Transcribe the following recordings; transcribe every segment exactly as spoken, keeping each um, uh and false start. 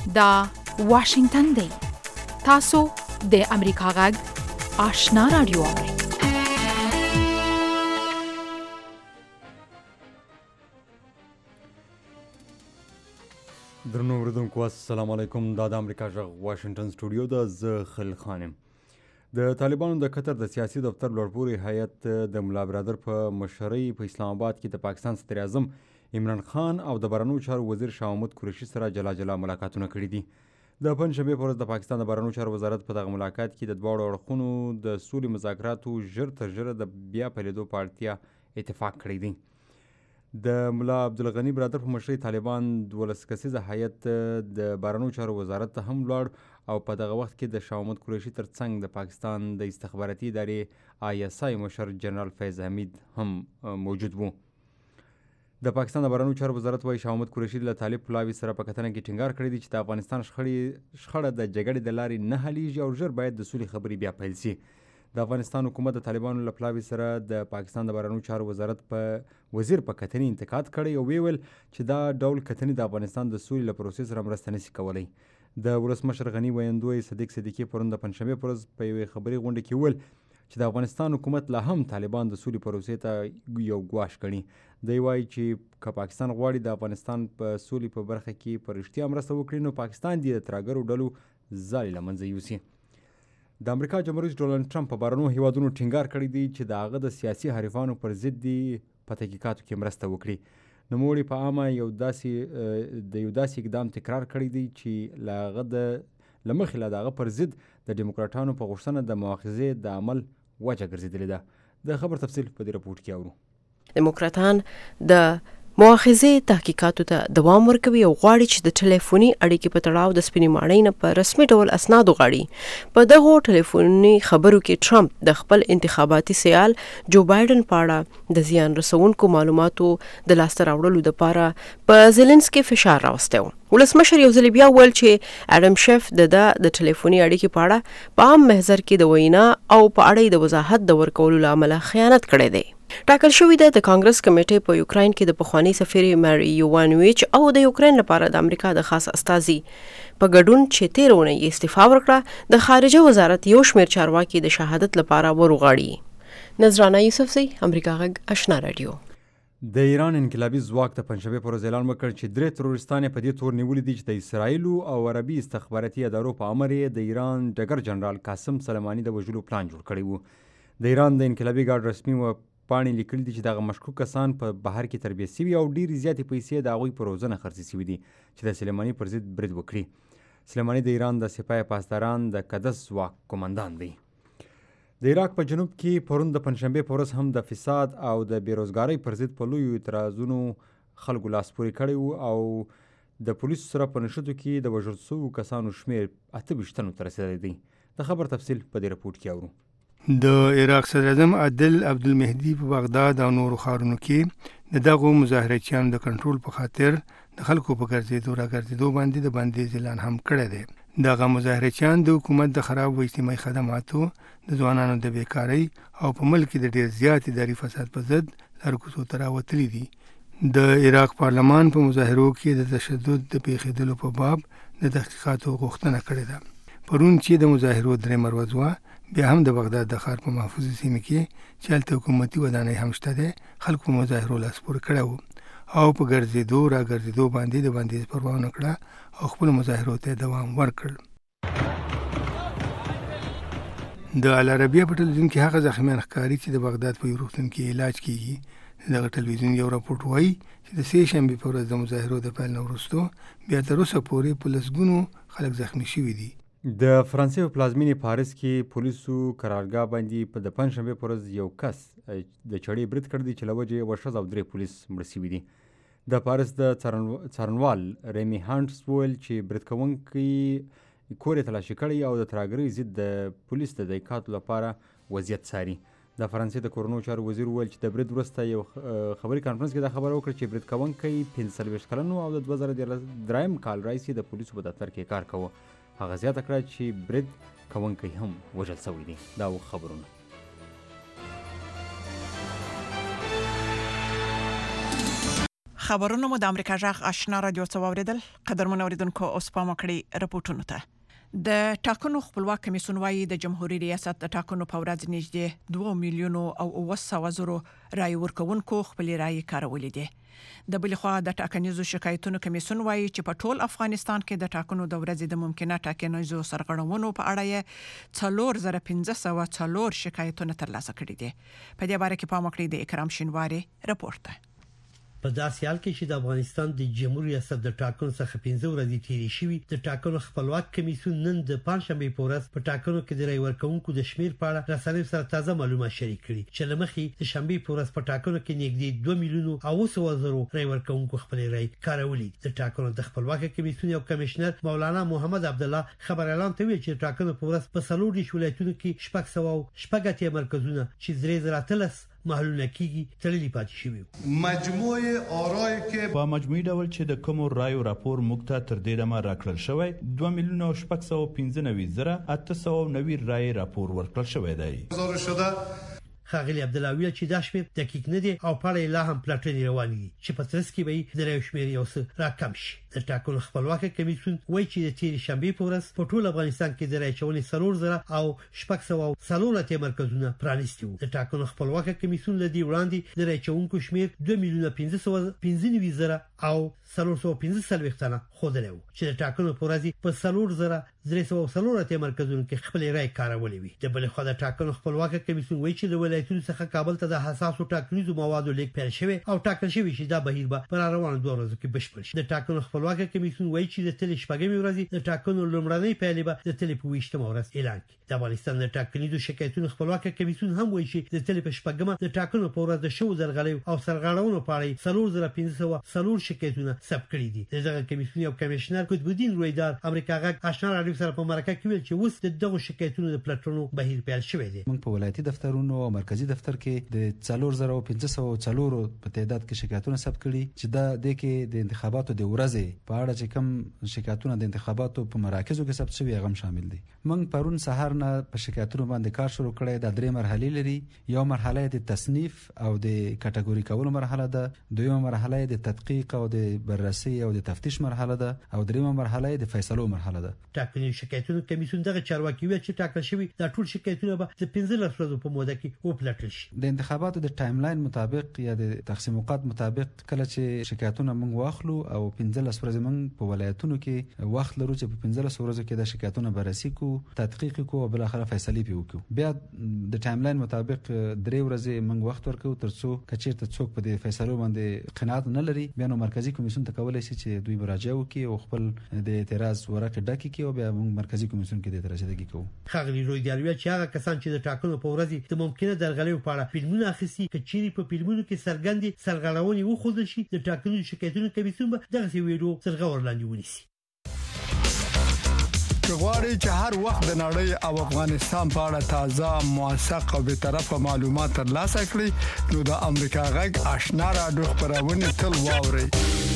دا واشنگتن دی. تاسو د امریکا غږ آشنا رادیو اورئ. درنو اوریدونکو السلام علیکم. دا د امریکا غږ واشنگټن سټوډیو ده. زه خلیل خان یم. د طالبانو د قطر د سیاسي دفتر لوړپوړي هیئت د ملا برادر په مشرۍ په اسلام آباد کې د پاکستان صدر اعظم عمران خان او د بهرنیو چارو وزیر شاه محمود قریشي سره جلا جلا ملاقاتونه کړي دي. د پنجشنبې په ورځ د پاکستان د بهرنیو چارو وزارت په دغه ملاقات کې د دواړو اړخونو د سولې مذاکراتو ژر تر ژره د بیا پیلېدو په اړتیا اتفاق کړی دی. د ملا عبدالغني برادر په مشرۍ طالبان دولس کسیزه هیئت د بهرنیو چارو وزارت ته هم ولاړ او په دغه وخت کې د شاه محمود قریشي ترڅنګ د پاکستان د استخباراتي ادارې آی اس آی مشر جنرال فیض حمید هم موجود وو. د پاکستان د بهرنیو چارو وزارت وايي شاه محمود قریشي له طالب پلاوي سره په کتنه کې ټینګار کړی دی چې د افغانستان شخړې شخړه د جګړې د لارې نه حلیږي او ژر باید د سولې خبرې بیا پیل شي. د افغانستان حکومت د طالبانو له پلاوي سره د پاکستان د بهرنیو چارو وزارت په وزیر په کتنې انتقاد کړی او ویل چې دا ډول کتنې د افغانستان د سولې له پروسې سره مرسته نشي کولی. د ولسمشر غني ویندوی صدیق صدیقي پرون د پنجشنبې په ورځ په یوې خبري غونډه کې وویل چې د افغانستان حکومت لا هم طالبان د سولې پروسې ته یو ګواښ ګڼي. دی وایي چې که پاکستان غواړي د افغانستان په سولې په برخه کې په رښتیا مرسته وکړي نو پاکستان دې د ترهګرو ډلو ځالې له منځه یوسي. د امریکا جمهور رئیس ډونالډ ټرمپ په بهرنیو هیوادونو ټینګار کړی دی چې د هغه د سیاسي حریفانو پر ضد دي په تحقیقاتو کې مرسته وکړي. نوموړي په عامه یو داسې د یو داسې اقدام تکرار کړی دی چې له هغه د له مخې له د هغه پر ضد د ډیموکراټانو په غوښتنه د مؤاخذې د عمل وجه ګرځېدلې ده. د خبر تفصیل په دې رپورټ کې اورو. ډیموکراټان د مؤاخذې تحقیقاتو ته دوام ورکوي او غواړي چې د ټلیفوني اړیکې په تړاو د سپینې ماڼۍ نه په رسمي ډول اسناد وغواړي. په دغو ټلیفوني خبرو کې ټرمپ د خپل انتخاباتي سیال جو بایډن په اړه د زیان رسونکو معلوماتو د لاسته راوړلو لپاره په زيلنسکي فشار راوستی و. ولسمشر یو ځل بیا وویل چې اډم شیف د د د ټلیفوني اړیکې په اړه په عام محضر کې د وینا او په اړه د وضاحت د ورکولو له امله خیانت کړی دی. ټاکل شوې ده د کانګرس کمیټې په یوکراین کې د پخواني سفیر ماري یوانویچ او د یوکراین لپاره د امریکا د خاص استازي په ګډون چې تېره اونۍ استعفا ورکړه د خارجه وزارت یو شمېر چارواکي د شهادت لپاره ورغواړي. نذرانه یوسفزۍ، امریکا غږ آشنا رادیو. د ایران انقلابي ځواک د پنجشنبې پر ورځ اعلان وکړ چې درې تروریستان یې په دې تور نیولي دي چې د اسرائیلو او عربي استخباراتي ادارو په امر یې د ایران ډګر جنرال قاسم سلیماني د وژلو پلان جوړ کړی و. د ایران د انقلابي ګارډ رسمي و پاڼې لیکلي دي چې دغه مشکوک کسان په بهر کې تربیه شوي او ډېرې زیاتې پیسې د هغوی په روزنه خرڅې شوي دي چې د سلیماني پر ضد برید وکړي. سلیماني د ایران د سپاه پاسداران د قدس ځواک قومندان دی. د عراق په جنوب کې پرون د پنجشنبې په ورځ هم د فساد او د بېروزګارۍ پر ضد په لویو اعتراضونو خلکو لاس پورې کړی و او د پولیسو سره په نښتو کې د وژل شویو کسانو شمېر اته ویشت تنو ته رسېدلی دی. د خبر تفصیل په دې رپورټ کې اورو. د عراق صدر اعظم عادل عبدالمهدي په بغداد او نورو ښارونو کې د دغو مظاهرچیانو د کنټرول په خاطر د خلکو په ګرځېدو را ګرځېدو باندې د بندیز اعلان هم کړی دی. دغه مظاهرچیان د حکومت د خرابو اجتماعي خدماتو، د ځوانانو د بیکارۍ او په ملک کې د ډېر زیات اداري فساد په ضد لارکوڅو ته راوتلي دي. د عراق پارلمان په مظاهرو کې د تشدد د پیښېدلو په باب د تحقیقاتو غوښتنه کړې ده. پرون چې د مظاهرو درېیمه ورځ وه، بیا هم د بغداد د ښار په محفوظه سیمه کې چې هلته حکومتي ودانۍ هم شته دی، خلکو په مظاهرو لاس پورې کړی و او په ګرځېدو را ګرځېدو باندې د بندیز پروا ونه کړه او خپلو مظاهرو ته دوام ورکړ. د العربیه په ټلویزیون کې هغه زخمیان ښکاري چې د بغداد په یو روغتون کې علاج کیږي. دغه ټلویزیون یو راپورټ وایي چې د سې شنبې په ورځ د مظاهرو د پیل نه وروسته بیا تر اوسه پورې په لسګونو خلک زخمي شوي دي. د فرانسې په پلازمینې پاریس کې پولیسو قرارګاه باندې په د پنجشنبې په ورځ یو کس د چړې برید کړی دی چې له وجې یوه ښځه او درې پولیس مړه شوي دي. د پاریس د څارنوال ریمي هانټس وویل چې برید کوونکی کور یې تلاشي کړی او د ترهګرۍ ضد د پولیس د تحقیقاتو لپاره وضعیت څاري. د فرانسې د کورنیو چارو وزیر وویل چې د برید وروسته یو خبري کانفرنس کې دا خبره وکړه چې برید کوونکی پنځه څلوېښت کلن و او د دوه زره دریم کال راهیسې د پولیسو په دفتر کې کار کوه. هغه زیاته کړه چې برید کوونکی هم وژل شوی دی. دا و خبرونه. خبرونه مو د امریکا جغ آشنا رادیو څوریدل قدرمن اوریدونکو اوس په مکړی رپورټونه ته د ټاکنو خپلواک کمیسیون وايي د جمهوریت ریاست د ټاکنو په ورځ نږدې دوه میلیونو او اوه سوه زرو رای ورکوونکو خپل رای کارولې دي د بل خوا د ټاکنیزو شکایتونو کمیسیون وايي چې په ټول افغانستان کې د ټاکنو د ورځې د ممکنه ټاکنیزو سرغړونو په اړه یې څلور زره پنځه سوه څلور شکایتونه ترلاسه کړي دي په دې باره کې په مکړی د اکرام شینواری رپورټ ده په داسې حال کې چې د افغانستان د جمهوریت ریاست د ټاکنو څخه پنځه ورځې تیرې شوې د ټاکنو خپلواک کمیسیون نن د پنځشنبه په ورځ په ټاکنو کې د رای ورکوونکو د شمیر په اړه رسنیو سره تازه معلومات شریک کړي چې لمخې د شنبه په ورځ په ټاکنو کې نږدې دوه میلیونه او سوه زرو رای ورکوونکو خپل رای کارولې د ټاکنو د خپلواک کمیسیون یو کمشنر مولانا محمد عبد الله خبر اعلان کوي چې ټاکنو په ورځ په څلور ولایتونو کې شپږ سوه شپږ اتیا مرکزونه چې درې زره اتلس محلونه کېږي تړلي پاتې شوي مجموعه آرای که په مجموعي ډول چې د کوم رایو راپور موږ ته تر دې دمه راکړل شوی دوه میلیونه شپږ سوه پنځه نوي زره اته سوه نوي رای راپور ورکړل شوی دی شده خاغلی عبد الله ویل چې دا شمیر دقیق نه دی او په اړه لا هم پلاټنی روان دي چې په ترڅ کې به د رایو شمیر یو څه راکم شي د ټاکنو خپلواک کمیسیون وایي چې د تیر شنبه په ورځ په ټول افغانستان کې د رای چونې څلور زره او شپږ سوه څلور اتیا مرکزونه پرانیستي وو د ټاکنو خپلواک کمیسیون لدی وړاندې د رای چونکو شمیر دوه میلیونه پنځه سوه پنځه نوي زره او څلور سوه پنځه څلوېښت تنه خوده و چې د ټاکنو په ورځ په څلور زره درې سوه څلور اتیا مرکزونو کې خپل رای کارولې وي د بل خو د ټاکنو خپلواک کمیسیون وایي چې د ولایتونو څخه کابل ته د حساسو ټاکنیزو موادو لیک پیل شوی او ټاکل شوی چې دا بهیر به پر روانو دوه ورځې کې بشپړ شي د ټاکنو خپلواک کمیسیون وایي چې د تل شپږمې ورځې د ټاکنو لومړنۍ پیلې به د تل په ویشتمه ورځ اعلان کړي د افغانستان د ټاکنیزو شکایتونو خپلواک کمیسیون هم وایي چې د تل په شپږمه د ټاکنو په ورځ د شو درغلې او سرغړونو په اړه څلور زره پنځه سوه څلور شکایتونه ثبت کړي دي دغه کمیسیون یو کمشنر قطب الدین رویدار امریکا غږ آشنا رادیو سره په مرکه کې ویل چې اوس د دغه شکایتونو د پلاټفورم بهیر پیل شوی دی موږ په ولایتي دفترونو او مرکزی دفتر کې د څلور زره پنځه سوه څلور په تعداد کې شکایتونه ثبت کړي چې دا د کې د انتخاباتو د ورځې په اړه چې کوم شکایتونه د انتخاباتو په مراکزو کې ثبت شوي هغه شامل دي موږ پرون سهار نه په شکایتونو باندې کار شروع کړی د درې مرحلې لري یو مرحله د تصنیف او د کټګوري کولو مرحله ده دویمه مرحله د تدقیق او د بررسي او د تفتیش مرحله ده او دریمه مرحله د فیصلو مرحله ده ټاکنې شکایتونو کمیسیون دغه چارواکي ویل چې ټاکل شوی د ټول شکایتونه به د پنځلس ورځې په موده کې وپلټل شي د انتخاباتو د ټایم لاین مطابق یا د تقسیم اوقات مطابق کله چې شکایتونه موږ واخلو او پنځلس ورځې موږ په ولایتونو کې وخت لرو چې په پنځلس ورځو کې د شکایتونو بررسي کو تدقیق کو او بل اخر فیصله پیوکو بیا د ټایم لاین مطابق درې ورځې موږ وخت ورکو ترڅو کچیرته څوک په دې فیصلو باندې قناعت نه لري بیا نو مرکزی کمیسیون ته کولای شي چې دوی مراجعه وکړي او خپل د اعتراض ورقه ډکې کړي او بیا موږ مرکزی کمیسیون کې د اعتراض کوو خغلی روی دیالوی چې هغه کسان چې د ټاکنو په ورځ د ممکنه درغلې په اړه فلمونه اخیستي کچيري په فلمونو کې سرګندې سرغړونې وخوځل شي د ټاکنو شکایتونو کمیسیون به دغه ویډیو سرغړ لاندې ونیسي غواړئ چې هر وخت د نړۍ او افغانستان په اړه تازه موثق او به طرفه معلومات ترلاسه کړئ نو د امریکا غږ آشنا رادیو خبرونه تل واورئ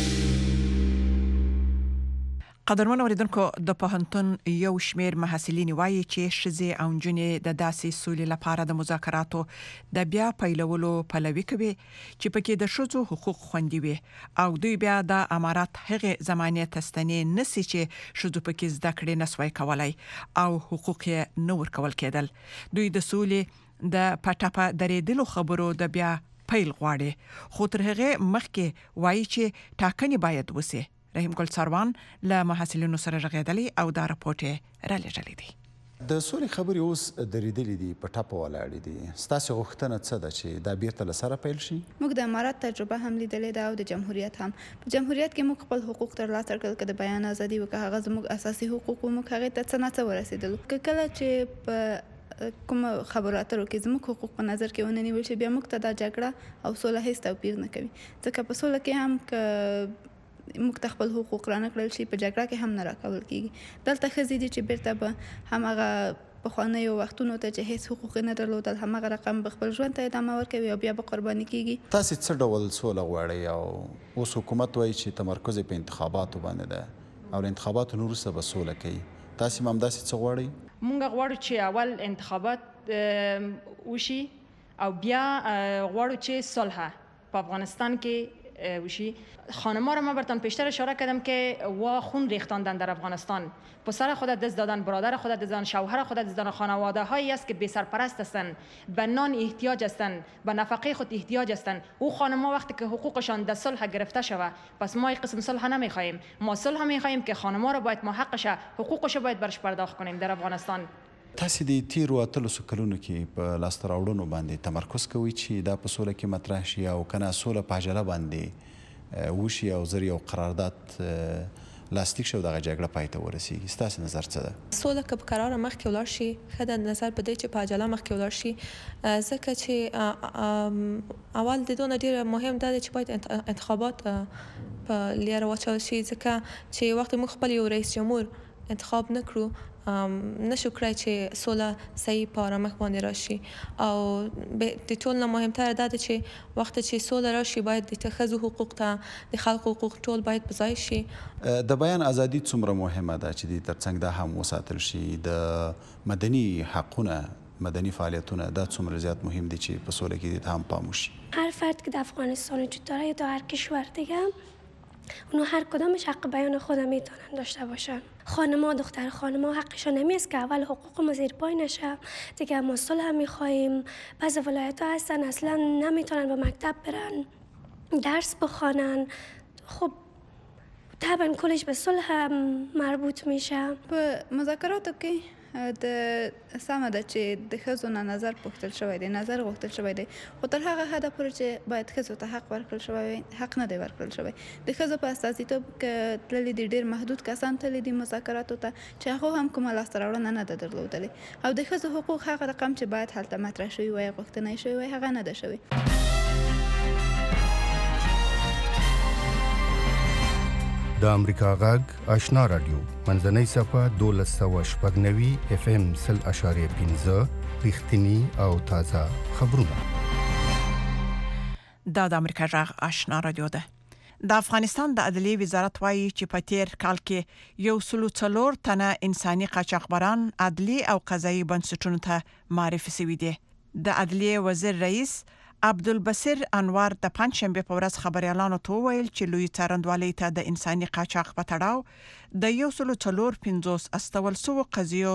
قدرمن اوریدونکو د پوهنتون یو شمیر محصلین وایي چې شذې او جنې د داسې سولې لپاره د مذاکراتو د بیا پیلولو پلوي کوي چې پکې د شذو حقوق خوندي وي او دوی بیا د امارات هغه زمانه تستنې نسی چې شذو پکې زده کړې نسوي کولای او حقوق یې نور کول کېدل دوی د سولې د پټاپه درېدلو خبرو د بیا پیل غواړي خو تر هغه مخکې وایي چې ټاکنې باید وسی رحیم ګل سروان له محصلینو سره غږیدلی او دا راپورټ را لېږلی دی د سولې خبرې اوس درېدلې دي په ټاپه ولاړې دي ستاسو غوښتنه څه ده چې دا بیرته له سره پیل شي موږ د امارات تجربه هم لیدلې ده او د جمهوریت هم په جمهوریت کې موږ خپل حقوق ترلاسه کړل کله د بیان ازادي وکړه هغه زموږ اساسي حقوق موږ هغه ته څه نه څه ورسېدل کله چې په کوم خبراتو کې زموږ حقوق په نظر کې ونني ویل چې بیا موږ ته د جګړه او سوله هیڅ توپیر نه کوي ځکه په سوله کې هم ک موږ ته خپل حقوق رانه کړل شي په جګړه کې هم نه راکول کیږي دلته ښځې دي چې بیرته به هم هغه پخوانیو وختونو ته چې هیڅ حقوق نه درلودل همغه رقم به خپل ژوند ته ادامه ورکوي او بیا به قرباني کیږي تاسو څه ډول سوله غواړئ او اوس حکومت وایي چې تمرکز په انتخاباتو باندې ده او انتخاباتو وروسته به سوله کوي تاسو هم داسې څه غواړئ مونږ غواړو چې اول انتخابات وشي او بیا غواړو چې صلح په افغانستان کې وشی. خانم‌ها را من براتون پیشتر اشاره کردم که وا خون ریختاندن در افغانستان، پسر خود دست دادن، برادر خود دست دادن، شوهر خود دست دادن. خانواده هایی است که بی سرپرست هستند، به نان احتیاج هستند، به نفقه خود احتیاج هستند. او خانم‌ها وقتی که حقوقشان در صلح گرفته شود، پس ما این قسم صلح نمی‌خوایم. ما صلح می‌خوایم که خانم‌ها را باید ما حقش، حقوقش باید برش پرداخت کنیم در افغانستان. تاسو د تیرو اتلسو کلونو کې په لاسته راوړنو باندې تمرکز کوئ چې دا په سوله کې مطرح شي او کنه سوله په عجله باندې وشي او زر یو قرارداد لاسلیک شو دغه جګړه پای ته ورسیږي. ستاسو نظر څه ده؟ سوله که په قرار مخکې ولاړ شي ښه ده، نظر په دی چې په عجله مخکې ولاړ شي، ځکه چې اول د دونه ډېر مهم ده چې باید انتخابات په لیاره واچول شي، ځکه چې وخت موږ خپل یو رئیس جمهور انتخاب نکړو نشو کړای چې سوله صحیح په آرامښت باندې راشي. او د ټول نه مهمتر دا ده چې وخت چې سوله راشي باید د ښځو حقوق ته د خلکو حقوق ټول باید په ځای شي. د بیان ازادي څومره مهمه ده چې د ترڅنګ دا هم وساتل شي؟ د مدني حقونه، مدني فعالیتونه دا څومره زیات مهم دي چې په سوله کې هم پام وشي؟ هر فرد که در افغانستان وجود داره یا در هر کشور دیگه، اونو هر کدامش حق بیان خود میتونن داشته باشن. خانم‌ها، دختر خانم‌ها حقشون نمیست که اول حقوق ما زیر پای نشه. دیگه ما صلح میخوایم. بعضی ولایت‌ها هستن اصلا نمیتونن به مکتب برن، درس بخوانن. خب طبعا کلش به صلح مربوط میشه. په مذاکراتو کې د سمه ده چې د ښځو نه نظر پوښتل شوی دی، نظر غوښتل شوی دی، خو تر هغه حده پورې چې باید ښځو ته حق ورکړل شوی وي، حق نه دی ورکړل شوی. د ښځو په استازیتوب کې تللي دي ډېر محدود کسان تللي دي مذاکراتو ته چې هغو هم کومه لاسته راوړنه نه ده درلودلې، او د ښځو حقوق هغه رقم چې باید هلته مطرح شوي وای، غوښتنه شوی وای، هغه نه ده شوی. د امریکا غږ آشنا رادیو منځنۍ صفحه دولس سوه شپږ نوي اف ام سل اشاریه پنځه رښتینی او تازه خبرونه. دا د امریکا غږ آشنا رادیو ده. د افغانستان د عدلیې وزارت وایي چې په تیر کال کې یو سلو څلور تنه انساني قاچاقبران عدلي او قضایي بنسټونو ته معرفي شوي دي. د عدلیې وزیر رئیس عبدالبصیر انور د پنځشنبه په ورځ خبريالانو ته وویل چې لوی څارندوالۍ ته د انساني قاچاق په تړاو د یو سلو څلور پنځوس استول سو قضیو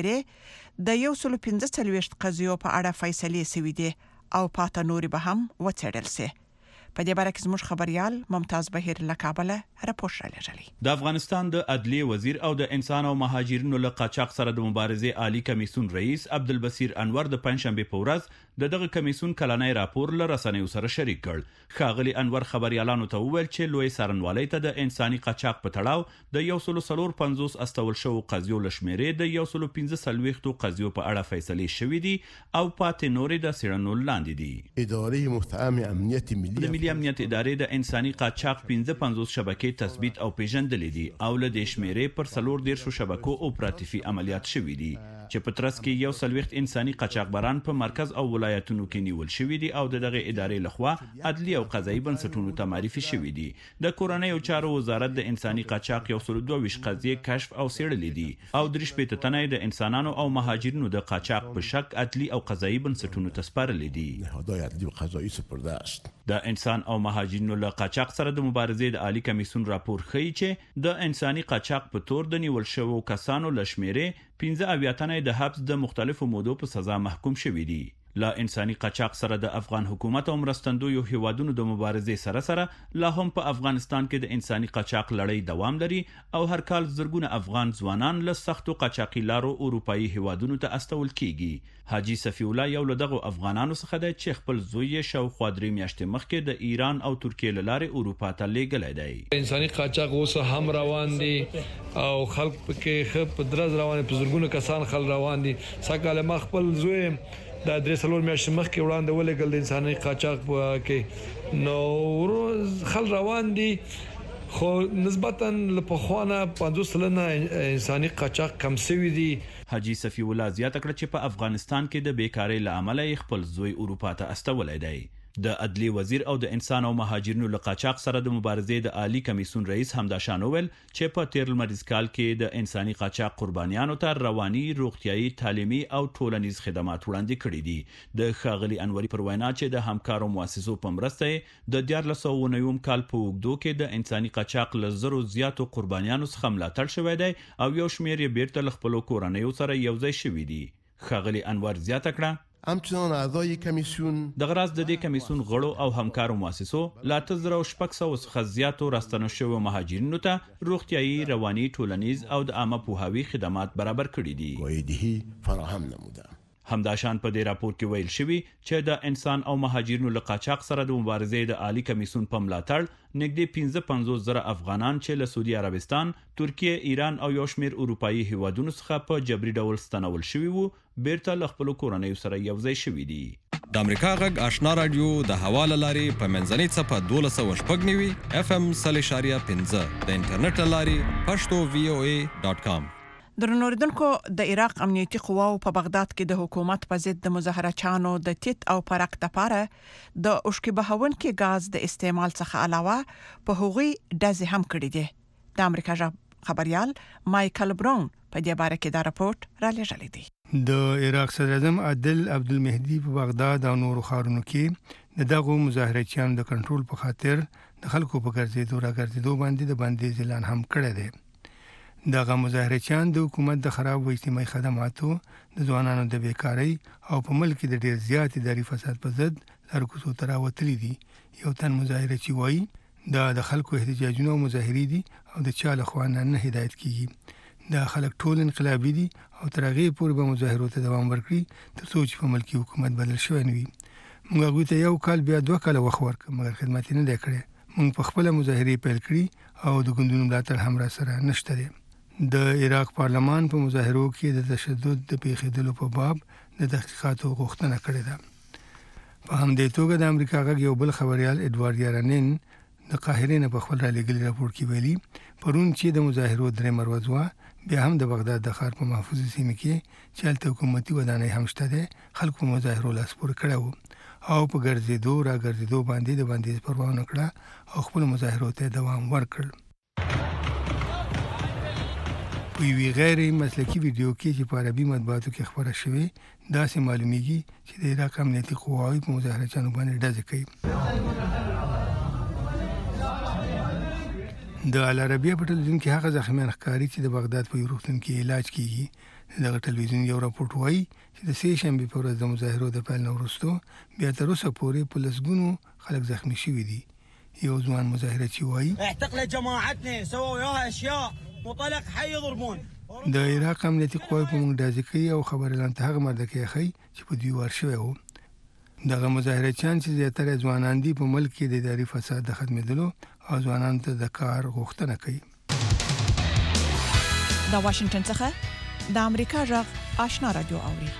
لشمیره د یو سلو پنځه څلوېښت قضیو په اړه فیصلې شوې دي او پاته نوري به هم وڅېړل شي. په دې باره کې زموږ خبريال ممتاز بهیر له کابل راپور را لېږلی. د افغانستان د عدلیې وزیر او د انسان او مهاجرینو له قاچاق سره د مبارزې عالی کمیسیون رئیس عبدالبصیر انور د پنځشنبه په ورځ د دغه کمیسیون کلنۍ راپور له رسنیو سره شریک کړ. ښاغلي انور خبريالانو ته وویل چې لوی څارنوالۍ ته د انساني قاچاق په تړاو د یو سلو څلور پنځوس استول شوو قضیو لشمیره د یو سلو پنځه څلوېښتو قضیو په اړه فیصلې شوې دي او پاتې نورې د څېړنو لاندې دي. ادارې متهم امنیت ملي د ملي امنیت ادارې د انساني قاچاق پنځه پنځوس شبکې تثبیت او پیژندلې دي او له دې شمیرې پر څلور دیرشو شبکو اپراتیفي عملیات شوي دي چې په ترڅ کې یو څلوېښت انساني قاچاقبران په مرکز او ولایتونو کې نیول شوي دي او د دغه ادارې لخوا عدلي او قضایي بنسټونو ته معرفي شوي دي. د کورنیو چارو وزارت د انساني قاچاق یو سل دوه ویشت قضیې کشف او څېړلې دي او درې شپېته تنه د انسانانو او مهاجرینو د قاچاق په شک عدلي او قضایي بنسټونو ته سپارلې دي. نهادهای عدلی و قضایی سپرده است. د انسان او مهاجرینو له قاچاق سره د مبارزې د عالی کمیسیون راپور ښیي چې د انساني قاچاق په تور د نیول شوو کسانو لشمیره پنځه اویا تنه د حبس د مختلفو مودو په سزا محکوم شوي دي. لا انساني قاچاق سره د افغان حکومت او مرستندویو هیوادونو د مبارزې سره سره لا هم په افغانستان کې د انساني قاچاق لړۍ دوام لري او هر کال زرګونه افغان ځوانان له سختو قاچاقي لارو اروپאי هیوادونو ته استول کیږي. حاجی صفی الله یو له دغه افغانانو څخه دی چې خپل زوی شاوخوا درې میاشتې مخکې د ایران او ترکیې له لارې اروپا ته لیږلی دی. انساني قاچاق اوس هم روان دي او خلک پکې ښه په درز روان دي، په زرګونو کسان خل روان دي. سږکال ما خپل زوی د درې څلور میاشتې مخکې وړاندې ولېږل د انساني قاچاق کې، نو روز خل روان دي خو نسبتا له پخوانه پنځوس سلنه انساني قاچاق کم شوی دي. حاجی صفی الله زیاته کړه چې په افغانستان کې د بیکاری له امله خپل زوی اروپا ته استولی دی. د عدلی وزیر او د انسان او مهاجرینو له قاچاق سره د مبارزې د عالی کمیسیون رئیس حمداشان وویل چې په تیر لمریز کال کې د انساني قاچاق قربانیانو ته رواني، روغتيایي، تعلیمي او ټولنیز خدمات وړاندې کړي دي. د ښاغلي انوري پر وینا چې د همکارو مؤسسو په مرسته د دیارلس سوه اووه نوي کال په اوږدو کې د انساني قاچاق له زرو زیاتو قربانیانو څخه ملاتړ شوی دی او یو شمېر یې بیرته له خپلو کورنیو سره یوځای شوي دي. ښاغلي انور زیاته کړه همچنان اعضای کمیسیون د غراز د دې کمیسیون غړو او همکارو مؤسسو لا تزرو شپږ سوه څخه زیاتو راستنو شویو مهاجرینو ته روغتیایي، رواني، ټولنیز او د عامه پوهاوي خدمات برابر کړي دي. قاعده‌ای فراهم نموده. همداشان په دې راپور کې ویل شوی چې د انسان او مهاجرینو له قاچاق سره د مبارزې د عالی کمیسیون په ملاتړ نږدې پنځه پنځوس زره افغانان چې له سعودي عربستان، ترکیه، ایران او یو شمېر اروپایي هیوادونو څخه په جبري ډول ستنول شوي وو بیرته له خپلو کورنیو سره یوځای شوي دي. د امریکا غږ آشنا رادیو د حواله لارې په منځنۍ څپه دولس سوه شپږ نوي اف ام سل اشاریه پنځه د انټرنیټ له لارې پښتو وی او ای ډاټ کام. درنوردونکو د عراق امنیتي قواو په بغداد کې د حکومت په ضد د مظاهرچانو د تیت او پرک لپاره د اوشکې بهونکي غاز د استعمال څخه علاوه په هغوی دزې هم کړې دي. د امریکا خبريال مايكل براون په دې باره کې دا راپورټ را لېږلی دی. د عراق صدر اعظم عادل عبدالمهدي په بغداد او نورو ښارونو کې د دغو مظاهرچیانو د کنټرول په خاطر د خلکو په ګرځېدو را ګرځېدو باندې د بندیز اعلان هم کړی دی. دغه مظاهرچیان د حکومت د خراب اجتماعي خدماتو، د ځوانانو د بیکاری او په ملک د ډیر زیات اداري فساد په ضد لارښوونو ته راوتلي دي. یو تن مظاهرچی وایي دا د خلکو احتجاجونه او مظاهرې دي او د چا له خوا نه هدایت کیږي. دا خلک ټول انقلابي دي او تر هغې پورې به مظاهرو ته دوام ورکړي تر څو چې په ملکي حکومت بدل شوی نه وي. موږ هغوی ته یو کال بیا دوه کاله وخت ورکړ مګر خدمت یې نه دی کړی. موږ په خپله مظاهرې پیل کړي او د ګوندونو ملاتړ هم را سره نشته دی. د عراق پارلمان په مظاهرو کې د تشدد د پیښېدلو په باب د تحقیقاتو غوښتنه کړې ده. په همدې توګه د امریکا غږ یو بل خبريال اډوارډ یارانین د قاهرې نه په خپل رالېږلي راپور کې ویلي پرون چې د مظاهرو درېیمه ورځ وه بیا هم د بغداد د ښار په محفوظه سیمه کې چې هلته حکومتي ودانۍ هم شته دی خلکو په مظاهرو لاس پورې کړی و او په ګرځېدو را ګرځېدو باندې د بندیز پروا ونه کړه او خپلو مظاهرو ته دوام ورکړ. په یوې غیر مسلکي ویډیو کې چې په عربي مطبوعاتو کې خبره شوې داسې معلومیږي چې د عراق امنیتي قواوې په مظاهرچیانو باندې ډزې کوي. د العربیه په ټلویزیون کې هغه زخمیان ښکاري چې د بغداد په یو روغتون کې علاج کیږي. دغه ټلویزیون یو راپورټ وایي چې د سې شنبې په ورځ د مظاهرو د پیل نه وروسته بیا تر اوسه پورې په لسګونو خلک زخمي شوي دي. یو ځوان مظاهرچی وایي اعتقلت جماعتنا سووا وياها اشياء مطلق حي يضربون. د عراق امنیتي قواوې په موږ ډزې کوي او خبر اعلان ته هغه مرده کې ښیي چې په دوی وار شوی و. دغه مظاهرچیان چې زیاتره ځوانان دي په ملک کې د اداري فساد د ختمېدلو او ځوانانو ته د کار غوښتنه کوي. د واشنگټن څخه د امریکا غږ آشنا رادیو اوري.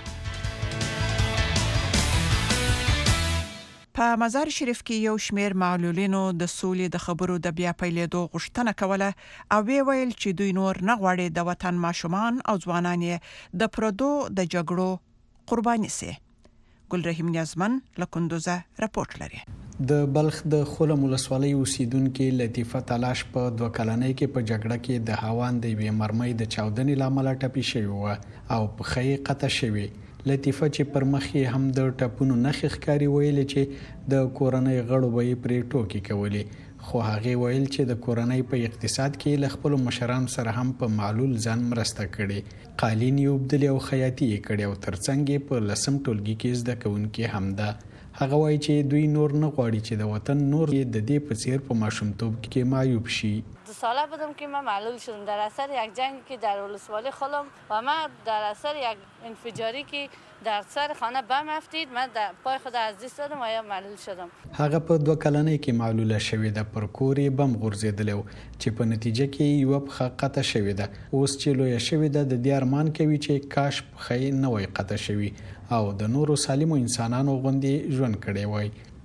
په مزار شریف کې یو شمېر معلولینو د سولې د خبرو د بیا پیلېدو غوښتنه کوله او وی ویل چې دوی نور نه غواړي د وطن ماشومان او ځوانان د پردو د جګړو قرباني سي. ګل رحیم نیازمن له کندوزه راپورټ لري. د بلخ د خولم ولسوالۍ اوسیدونکو لطیفه تلاش په دوه کلنۍ کې په جګړه کې د هاوان د وی مرمۍ د چاودنې لامل ټپي شوی و او په خې قطع شوی. لطیفه چې پر مخ یې هم د ټپونو نښې ښکاري ویل چې د کورنۍ غړو به یې پرې ټوکې کولې خو هغه ویل چې د کورنۍ په اقتصاد کې له خپل مشرانو سره هم په معلول ځان مرسته کړي. قالین یو بدل او خیاطي کړي او ترڅنګ په لسم ټولګي کې زده کوونکي هم ده. هغه وایي چې دوی نور نه غواړي چې د وطن نور د دې په څیر په ماشومتوب کې معیوب شي. دو ساله بودم که من معلول شدم در اثر یک جنگ که در ولسوالی خودم و من در اثر یک انفجاری که در سر خانه بم افتید من در پای خود از دست دادم و یا معلول شدم. هغه په دوه کلنۍ کې معلوله شوې ده پر کورې بم غورځېدلی و چې په نتیجه کې یوه پښه قطع شوې ده. اوس چې لویه شوې ده د دې ارمان کوي چې کاش پښه یې نه وای قطع شوې او د نورو سالمو انسانانو غوندې ژوند کړی وای.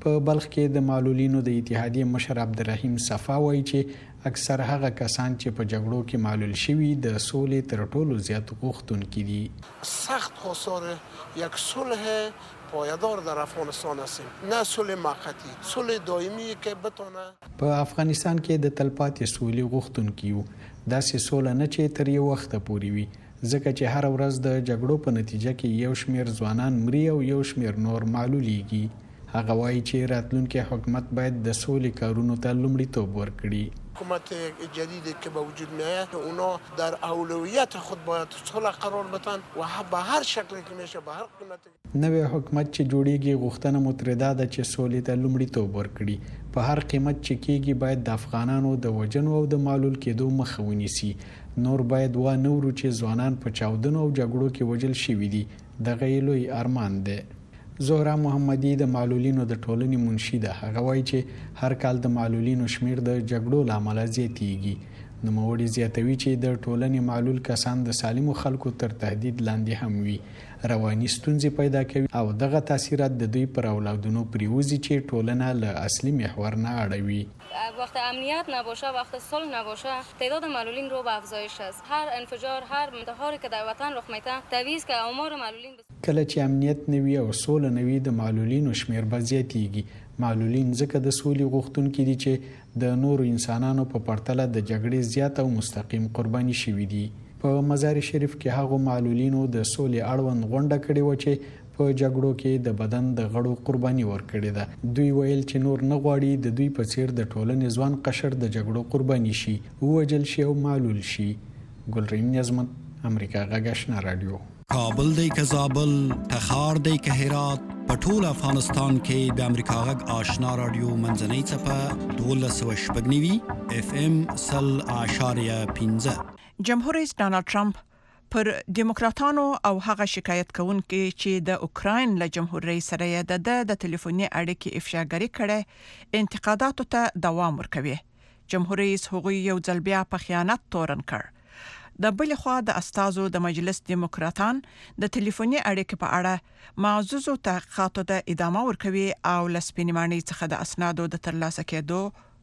په بلخ کې د معلولینو د اتحادیې مشر عبدالرحیم صفا وایي چې اکثر هغه کسان چې په جګړو کې معلول شوي د سولې تر ټولو زیات غوښتونکي دي. سخت خواستار یک صلح پایدار در افغانستان هستیم، نه صلح موقتی، صلح دائمی که بتونه. په افغانستان کې د تلپاتې سولې غوښتونکي یو، داسې سوله نه چې تر یو وخت پورې وي، ځکه چې هر ورځ د جګړو په نتیجه کې یو شمیر ځوانان مري او یو شمیر نور معلولیږي. هغه وایي چې راتلونکي حکومت باید د سولې کارونو ته لومړیتوب ورکړي. حکومت جدیدی که به وجود میاد اونا در اولویت خود باید صلح قرار بدن و به هر شکلی که میشه به هر قیمت. نوې حکومت چې جوړیږي غوښتنه مترده ده چې سولې ته لومړیتوب ورکړي. په هر قیمت چې کېږي باید د افغانانو د وژنو او د معلول کېدو مخه ونیسي. نور باید و نه ورو چې ځوانان په چاودنو او جګړو کې وژل شوي دي. دغه یې لوی ارمان دی. زهرا محمدي د معلولینو د ټولنې منشي ده. هغه وایي چې هر کال د معلولینو شمیر د جګړو له امله زیاتیږي. نوموړي زیاتوي چې د ټولنې معلول کسان د سالمو خلکو تر تهدید لاندې هم وي، رواني ستونزې پیدا کوي او دغه تاثیرات د دوی پر اولادونو پریوزي چې ټولنه له اصلي محور نه اړوي. وقت امنیت نباشه، وقت صلح نباشه، تعداد معلولین رو به افزایش است. هر انفجار، هر انتحاری که در وطن رخ میده طبیعی است که آمار معلولین کله چې امنیت نوي او سوله نوي د معلولینو شمیر به زیاتیږي. معلولین ځکه د سولې غوښتونکي دي چې د نورو انسانانو په پرتله د جګړې زیات او مستقیم قرباني شوي دي. په مزار شریف کې هغو معلولینو د سولې اړوند غونډه کړې و چې په جګړو کې د بدن د غړو قرباني ورکړې ده. دوی ویل چې نور نه غواړي د دوی په څیر د ټولنې ځوان قشر د جګړو قرباني شي، ووجل شي او معلول شي. ګلرین نظمت، امریکا غږ آشنا رادیو. کابل دی که زابل، تخار دی که هرات، په ټول افغانستان کې د امریکا غږ آشنا رادیو منځنۍ څپه دولس سوه شپږ نوي اف ام سل اعشاریه پنځه. جمهور رئیس ډانلډ ټرمپ پر دیموکراتانو او هغه شکایت کوونکي چې د اوکراین له جمهور رئیس سره د د ټلیفوني اړیکې افشاګری کړي انتقاداتو ته دوام ورکوي. جمهور رئیس هغوی یو ځل بیا په خیانت تورن کړ. د بل خوا د استازو د مجلس دیموکراتان د ټلیفوني اړیکې په اړه معززو تحقیقاتو ته ادامه ورکوي او لسپینمانی څخه د اسنادو د ترلاسه کېدو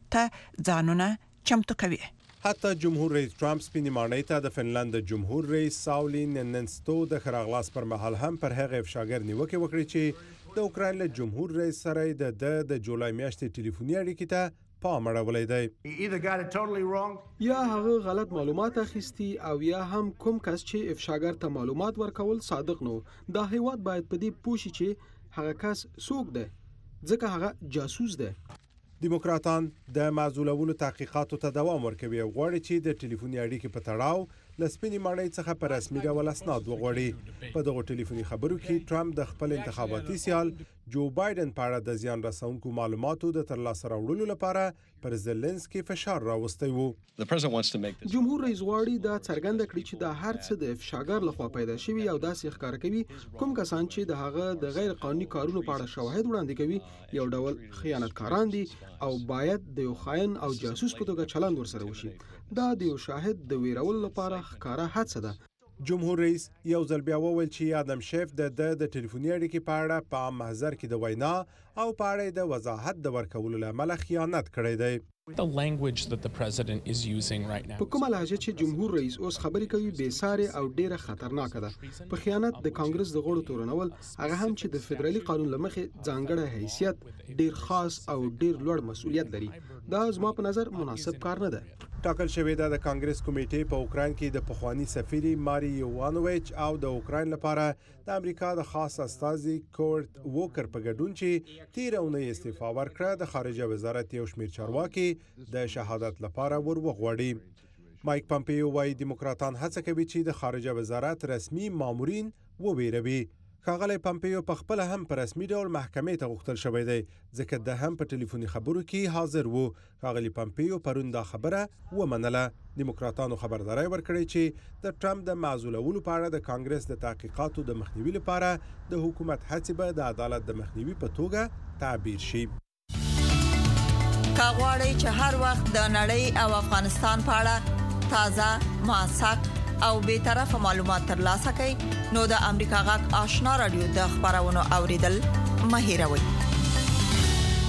ته ځانونه چمتو کوي. حتی جمهور رئیس ټرمپ سپینمانی ته د فنلند جمهور رئیس ساولی نینستو د خراغلاس پر مهال هم پر هغه افشاګر نیوکه وکړي چې د اوکراین له جمهور رئیس سره د د جولای میاشتې ټلیفوني اړیکې ته پام اړولې دی. یا هغه غلط معلومات اخیستي او یا هم کوم کس چې افشاګر ته معلومات ورکول صادق نو. دا هیواد باید په دې پوه شي چې هغه کس څوک دی، ځکه هغه جاسوس دی. دیموکراتان د معزولولو تحقیقاتو ته دوام ورکوي او غواړي چې د ټلیفوني اړیکې په تړاو له سپینې ماڼۍ څخه په رسمي ډول اسناد وغواړي. په دغو ټلیفوني خبرو کې ټرمپ د خپل انتخاباتي سیال جو بایدن په اړه د زیان رسونکو معلوماتو د ترلاسه راوړلو لپاره پر زيلنسکي فشار راوستی وو. جمهور رئیس غواړي دا څرګنده کړي چې دا هر څه د افشاګر لخوا پیدا شوی او داسې ښکار کوي کوم کسان چې د هغه د غیر قانوني کارونو په اړه شواهد وړاندې کوي یو ډول خیانتکاران دي او باید د یو خاين او جاسوس په توګه چلند ورسره وشي. دا د یو شاهد د ویرولو لپاره ښکارا هڅه ده. جمهور رئیس یو ځل بیا وویل چې آدم شیف د د ټلیفوني اړیکې په اړه په عام محضر کې د وینا او په اړه د وضاحت د ورکولو لامل خیانت کړی دی. The language that the president is using right now. په کومه لهجه چې جمهور رئیس اوس خبرې کوي بې ساري او ډیره خطرناکه ده. په خیانت د کانګرس د غړو تورنول هغه هم چې د فدرالي قانون لمخې ځانګړی حیثیت ډیر خاص او ډیر لوړ مسؤلیت لري. دا زما په نظر مناسب کار نه ده. ټاکل شوې ده د کانګرس کمیټې په اوکراین کې د پخوانی سفیر ماري یوانوویچ او د اوکراین لپاره د امریکا د خاص استازي کورت ووکر په ګډون چې تیر اونۍ استعفا ورکړه د خارجه وزارت یو شمېر چارواکي د شهادت لپاره وروغواړي. مایک پامپیو وايي دیموکراتان هڅه کوي چې د خارجه وزارت رسمي مامورین وویروي. ښاغلی پامپیو په خپل هم په رسمي ډول محکمې ته غوښتل شوی دی ځکه د هم په ټلیفوني خبرو کې حاضر وو. ښاغلی پامپیو پرون دا خبره ومنله. دیموکراتانو خبرداري ورکړې چې د ټرمپ د معزولولو په اړه د کانګرس د تحقیقاتو د مخنیوي لپاره د حکومت هڅې به د عدالت د مخنیوي په توګه تعبیر شي. کاغوري چې هر وخت د نړۍ او افغانستان په اړه تازه موثق او به طرفه معلومات ترلاسه کړئ نو د امریکا غږ آشنا رادیو د خبرونو اوریدل مه هیروئ.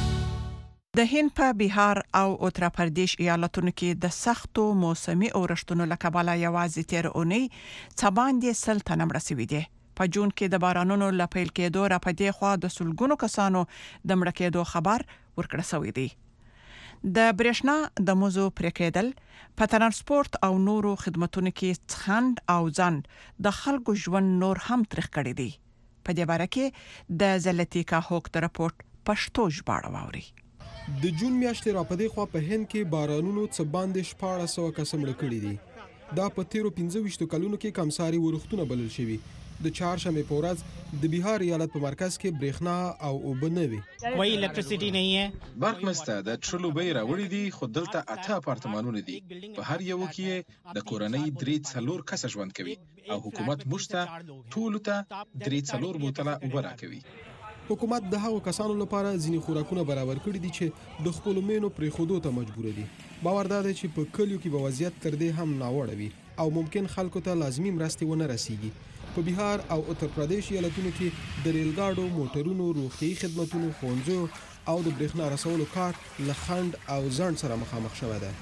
د هند په بهار او اتر پردیش ایالتونو کې د سختو موسمي اورښتونو له کبله یوازې تیر اونۍ څه باندې سل تنه مړه شوي دي. په جون کې د بارانونو له پیل کېدو را پدې خوا د سلګونو کسانو د مړه کېدو خبر ورکړل شوی دی. د برېښنا د موضوع پرې کېدل په ترانسپورت او نورو خدماتونو کې څخند او ځند د خلکو ژوند نور هم تریخ کړی دی. په دې باره کې د زلتیکا هوک د راپورټ پښتو ژباړه واوري. د جون میاشتې را پدې خوا په هند کې بارانونو څه باندې شپاړس سوه کسه مړه کړي دي. دا په تیرو پنځه ویشتو کلونو کې کمساري ورښتونه بلل شوي. د چهارشنبې په ورځ د بهار ایالت په مرکز کې برېښنا او اوبه نه وي. کوئی الکتریسيټي نه ہے. برق مسته د ټرلو به راوړي دي خو دلته اته اپارتمانونه دي. په هر یو کې د کورنۍ درې څلور کس ژوند کوي او حکومت مشته ټول ته درې څلور بوتله اوبه راکوي. حکومت د هغو کسانو لپاره ځینې خوراکونه برابر کړي دي چې د خپلو مینو پرېښودو ته مجبور دي. باور دا دی چې په کلیو کې به وضعیت تر دې هم ناوړه وي او ممکن خلکو ته لازمي مرستې ونه رسیږي. په بهار او اتر پردیش ایالتونو کې د ریل ګاډو، موټرونو، روغتیايي خدماتونو، ښوونځیو او د برېښنا رسولو کار له خنډ او ځنډ سره مخامخ شوی دی.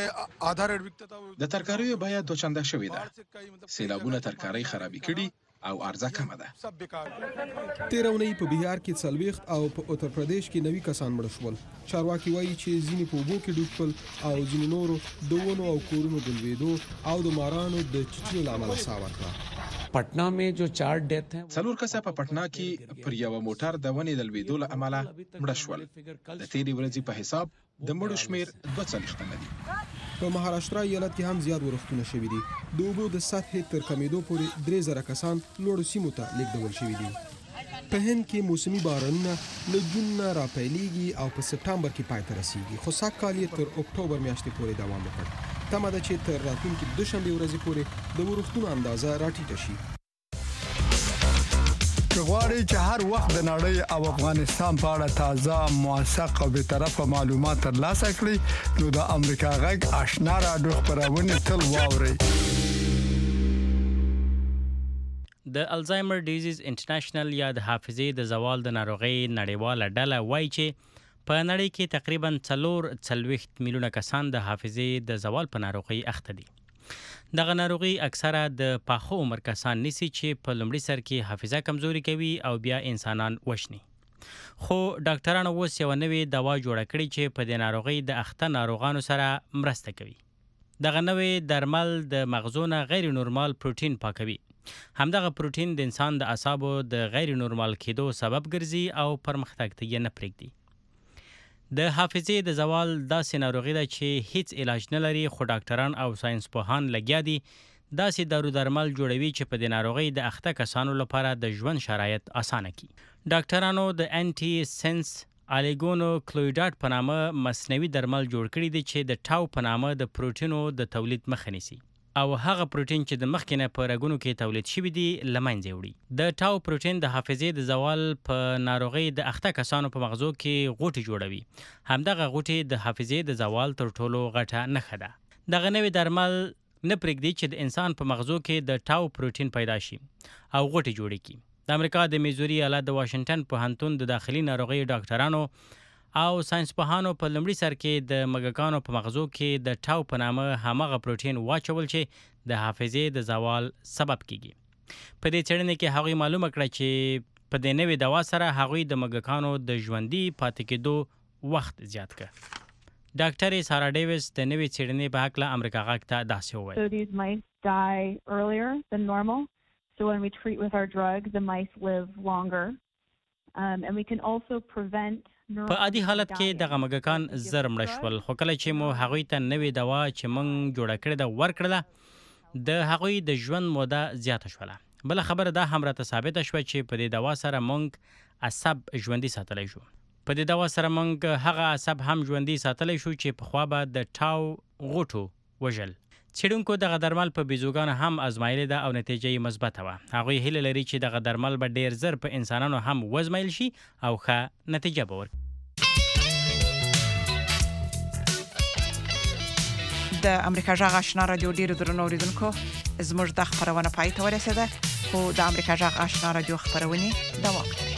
د ترکاریو بیه دوچنده شوې ده. سیلابونه ترکاري خرابې کړي او ارزه کمه ده. تیر اونۍ په بهار کې څلوېښت او په اتر پردیش کې نوي کسان مړه شول. چارواکي وایي چې ځینې په اوبو کې ډوب شول او ځینې نورو د ونو او کورونو د لوېدو او د مارانو د چیچلو له امله ساه ورکړه. پټنا میں جو چار ډیت ہیں څلور کسه په پټنا کې پر یو موټر د ونې د لوېدو له امله مړه شول. د تیرې ورځې په حساب د مړو شمیر دوه څلوېښت تنه دي. په مهاراشټرا ایالت کې هم زیات ورښتونه شوي دي. د اوبو د سطحې تر کمیدو پورې درې زره کسان لوړو سیمو ته لیږدول شوي دي. په هند کې موسمي بارانونه له جون نه راپیلېږي او په سپټمبر کې پای ته رسیږي، خو سږ کال یې تر اکتوبر میاشتې پورې دوام وکړ. تمه ده چې تر راتلونکي دوشنبې ورځې پورې د ورښتونو اندازه راټیټه شي. غواړئ چې هر وخت د نړۍ او افغانستان په اړه تازه، موثق او بی‌طرفه معلومات ترلاسه کړئ نو د امریکا غږ آشنا رادیو خبرونه تل واورئ. د الزایمر ډیزیز انټرنیشنل یا د حافظې د زوال د ناروغۍ نړیواله ډله وایي چې په نړۍ کې تقریبا څلور څلوېښت میلیونه کسان د حافظې د زوال په ناروغۍ اخته دي. دغه ناروغي اکثره د پاخه عمر کسان نیسي چې په لومړي سر کې حافظه کمزوري کوي او بیا انسانان وژني. خو ډاکټرانو اوس یوه نوې دوا جوړه کړې چې په دې ناروغۍ د اخته ناروغانو سره مرسته کوي. دغه نوې درمل د مغزو نه غیر نورمال پروتین پاکوي. همدغه پروتین د انسان د اعصابو د غیر نورمال کېدو سبب ګرځي او پرمختګ ته یې نه پرېږدي. د حافظې د زوال داسې ناروغي ده چې هیڅ علاج نه لري، خو ډاکټران او ساينس پوهان لګیا دي داسې دارو درمل جوړوي چې په دې ناروغۍ د اخته کسانو لپاره د ژوند شرایط اسانه کړي. ډاکټرانو د انټي سنس الیګونو کلویډاټ په نامه مصنوعي درمل جوړ کړي دي چې د ټاو په نامه د پروتینو د تولید مخه نیسي او هغه پروتین چې د مخکې نه په رګونو کې تولید شوي دي له منځه وړي. د ټاو پروتین د حافظې د زوال په ناروغۍ د اخته کسانو په مغزو کې غوټې جوړوي. همدغه غوټې د حافظې د زوال تر ټولو غټه نښه ده. دغه نوې درمل نه پرېږدي چې د انسان په مغزو کې د ټاو پروتین پیدا شي او غوټې جوړې کړي. د امریکا د میزوري ایالت د واشنگټن پوهنتون د داخلي ناروغیو ډاکټرانو او ساينس پوهانو په لومړي سر کې د مګکانو په مغزو کې د ټاو په نامه همغه پروتین واچول چې د حافظې د زوال سبب کیږي. په دې څېړنې کې هغوی معلومه کړه چې په دې نوې دوا سره هغوی د مګکانو د ژوندي پاتې کېدو وخت زیات کړ. ډاکټر سارا ډیویس د نوې څېړنې په هکله امریکا غږ ته داسې وویل. So these mice die earlier than normal. So when we treat with our drug, the mice live longer. Um, and we can also prevent په عادي حالت کې دغه مګکان زر مړه شول، خو کله چې مو هغوی ته نوې دوا چې موږ جوړه کړې ده ورکړله د هغوی د ژوند موده زیاته شوله. بله خبره دا هم راته ثابته شوه چې په دې دوا سره موږ عصب ژوندي ساتلی شو. په دې دوا سره موږ هغه عصب هم ژوندي ساتلی شو چې پخوا به د ټاو غوټو وژل. څېړونکو دغه درمل په بیزوګانو هم ازمایلې ده او نتیجه یې مثبته وه. هغوی هیله لري چې دغه درمل به ډېر زر په انسانانو هم وازمایل شي او ښه نتیجه به ورکړي. د امریکا غږ آشنا رادیو ډیرو درنو اوریدونکو زموږ د خبرونه پای ته ورسېده، خو د امریکا غږ آشنا رادیو خبرونه دوام لري.